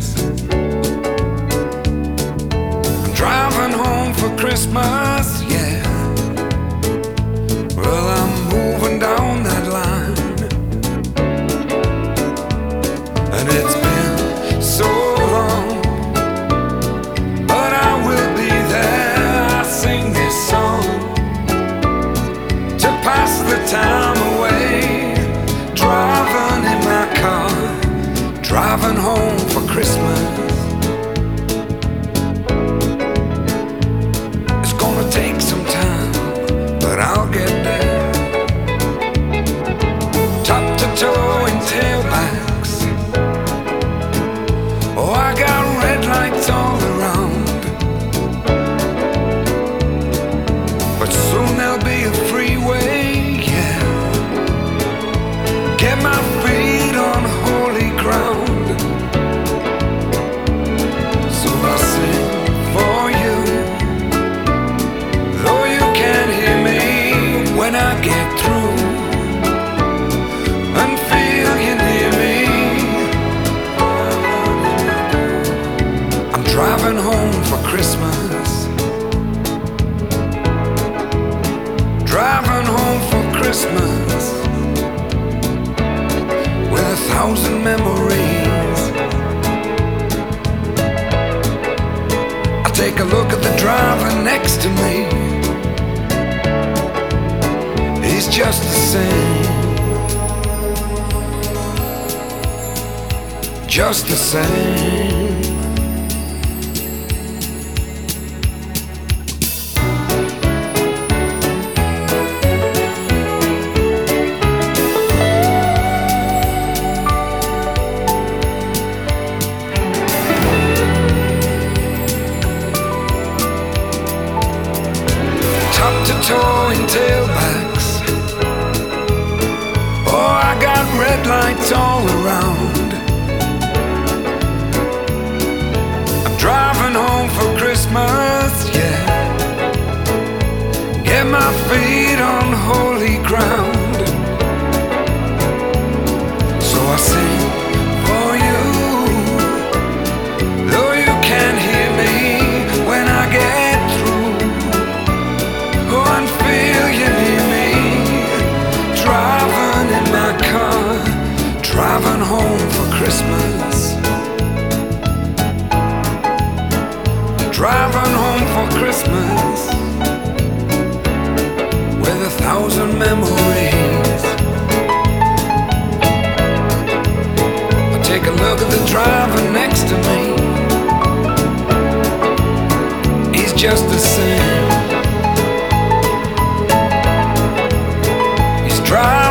I'm driving home for Christmas, yeah. Well, I'm moving down that line, and it's been so long, but I will be there. I sing this song to pass the time away, driving in my car, driving home for Christmas. It's gonna take some time, but I'll get there. Top to toe in tailbacks. Oh, I got red lights all around, but soon there'll be a freeway, yeah. Get my feet on holy ground. So I sing for you, though you can't hear me when I get through, and feel you near me. I'm driving home for Christmas, driving home for Christmas, with 1,000 memories. I take a look at the driver next to me. He's just the same, just the same. Top to toe in tailbacks. Oh, I got red lights all around. I'm driving home for Christmas, yeah. Get my feet on holy ground. So I sing for you, though you can't hear me when I get through. Go and feel you near me, driving in my car, driving home for Christmas, driving home for Christmas, with 1,000 memories. I take a look at the driver next to me. He's just the same. He's driving